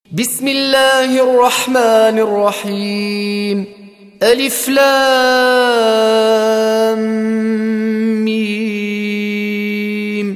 بسم الله الرحمن الرحيم. ألف لام ميم.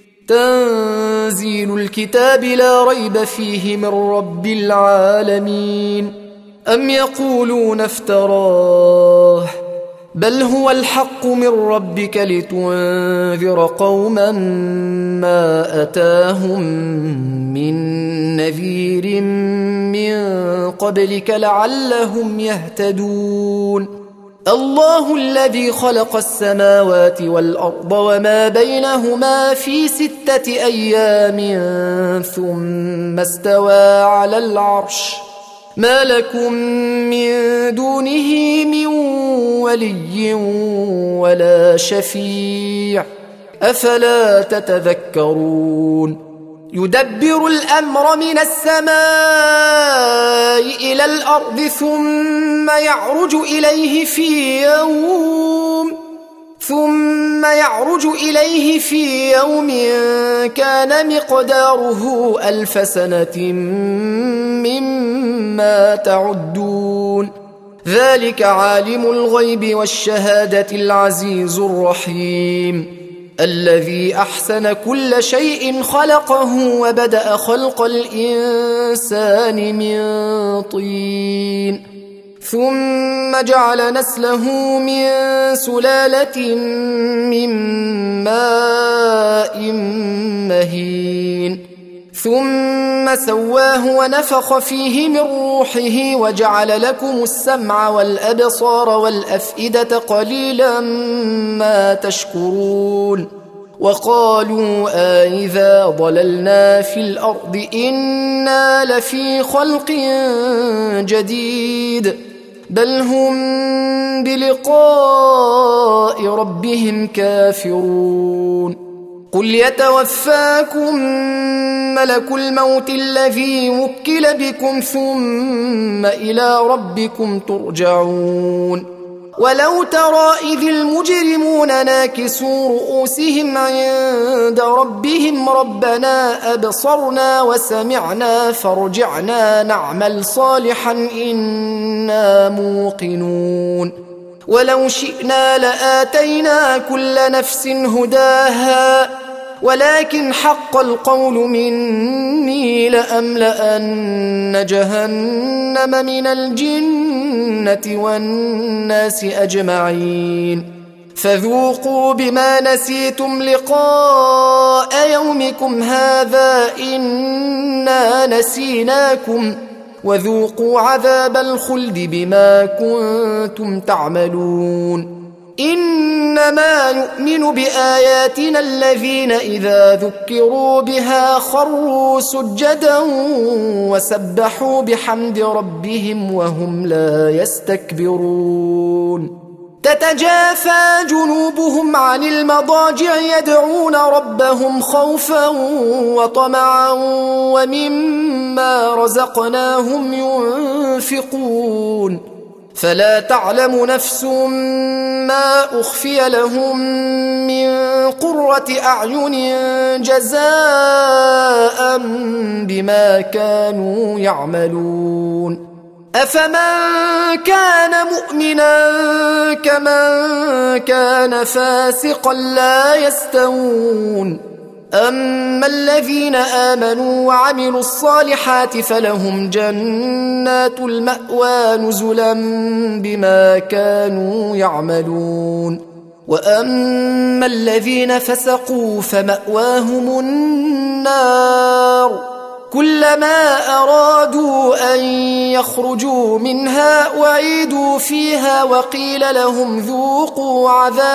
تنزيل الكتاب لا ريب فيه من رب العالمين. أم يقولون افتراه بل هو الحق من ربك لتنذر قوما ما أتاهم من نذير من قبلك لعلهم يهتدون. الله الذي خلق السماوات والأرض وما بينهما في 6 أيام ثم استوى على العرش ما لكم من دونه من ولي ولا شفيع أفلا تتذكرون. يدبر الأمر من السماء إلى الأرض ثم يعرج إليه في يوم كان مقداره 1000 سنة مما تعدون. ذلك عالم الغيب والشهادة العزيز الرحيم الذي أحسن كل شيء خلقه وبدأ خلق الإنسان من طين ثم جعل نسله من سلالة من ماء مهين ثم سواه ونفخ فيه من روحه وجعل لكم السمع والأبصار والأفئدة قليلا ما تشكرون. وقالوا أإذا ضللنا في الأرض إنا لفي خلق جديد بل هم بلقاء ربهم كافرون. قل يتوفاكم ملك الموت الذي وكل بكم ثم إلى ربكم ترجعون. ولو ترى إذ المجرمون ناكسوا رؤوسهم عند ربهم ربنا أبصرنا وسمعنا فارجعنا نعمل صالحا إنا موقنون. ولو شئنا لآتينا كل نفس هداها ولكن حق القول مني لأملأن جهنم من الجنة والناس أجمعين. فذوقوا بما نسيتم لقاء يومكم هذا إنا نسيناكم وذوقوا عذاب الخلد بما كنتم تعملون. إنما يؤمن بآياتنا الذين إذا ذكروا بها خروا سجدا وسبحوا بحمد ربهم وهم لا يستكبرون. تتجافى جنوبهم عن المضاجع يدعون ربهم خوفا وطمعا ومما رزقناهم ينفقون. فلا تعلم نفس ما أخفي لهم من قرة أعين جزاء بما كانوا يعملون. أفمن كان مؤمنا كمن كان فاسقا لا يستوون. أما الذين آمنوا وعملوا الصالحات فلهم جنات المأوى نزلا بما كانوا يعملون. وأما الذين فسقوا فمأواهم النار كلما أرادوا أن يخرجوا منها أعيدوا فيها وقيل لهم ذوقوا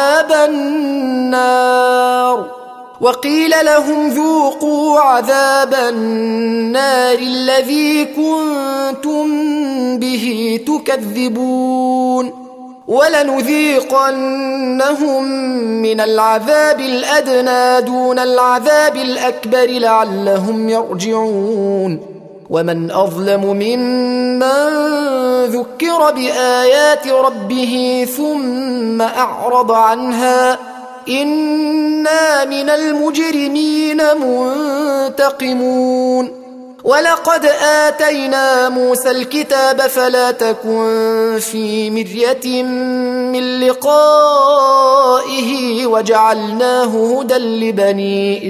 عذاب النار الذي كنتم به تكذبون. ولنذيقنهم من العذاب الأدنى دون العذاب الأكبر لعلهم يرجعون. ومن أظلم ممن ذكر بآيات ربه ثم أعرض عنها إنا من المجرمين منتقمون ولقد آتينا موسى الكتاب فلا تكن في مرية من لقائه وجعلناه هدى لبني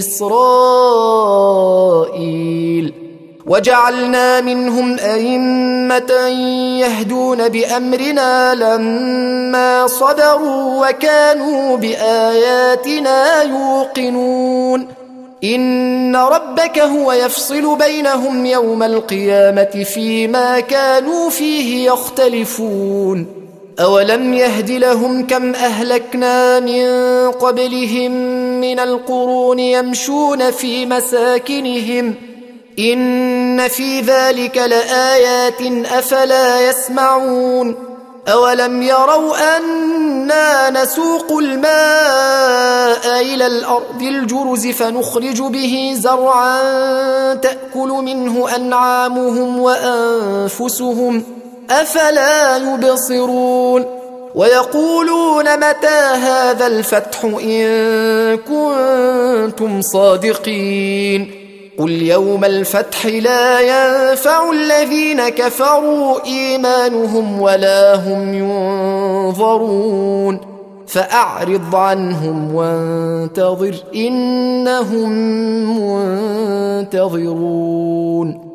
إسرائيل وجعلنا منهم أئمة يهدون بأمرنا لما صبروا وكانوا بآياتنا يوقنون إن ربك هو يفصل بينهم يوم القيامة فيما كانوا فيه يختلفون أولم يهد لهم كم أهلكنا من قبلهم من القرون يمشون في مساكنهم إن في ذلك لآيات أفلا يسمعون أولم يروا أنا نسوق الماء إلى الأرض الجرز فنخرج به زرعا تأكل منه أنعامهم وأنفسهم أفلا يبصرون ويقولون متى هذا الفتح إن كنتم صادقين قل يوم الفتح لا ينفع الذين كفروا إيمانهم ولا هم ينظرون فأعرض عنهم وانتظر إنهم منتظرون